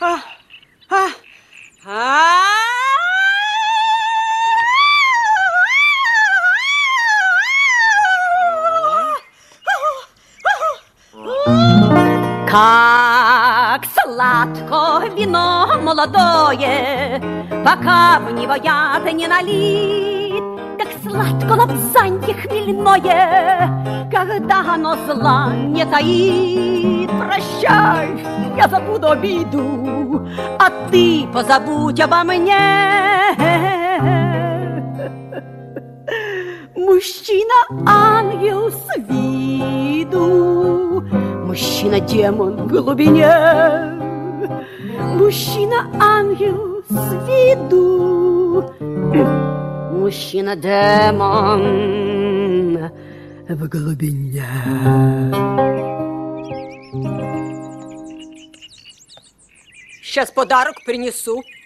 А, а, а. Как сладко вино молодое, пока в него яд не налит. Как сладко лапзанье хмельное, когда оно зла не таит. Прощай, я забуду обиду, а ты позабудь обо мне. Мужчина-ангел с виду, мужчина-демон в глубине. Мужчина-ангел с виду, мужчина-демон в глубине. Сейчас подарок принесу.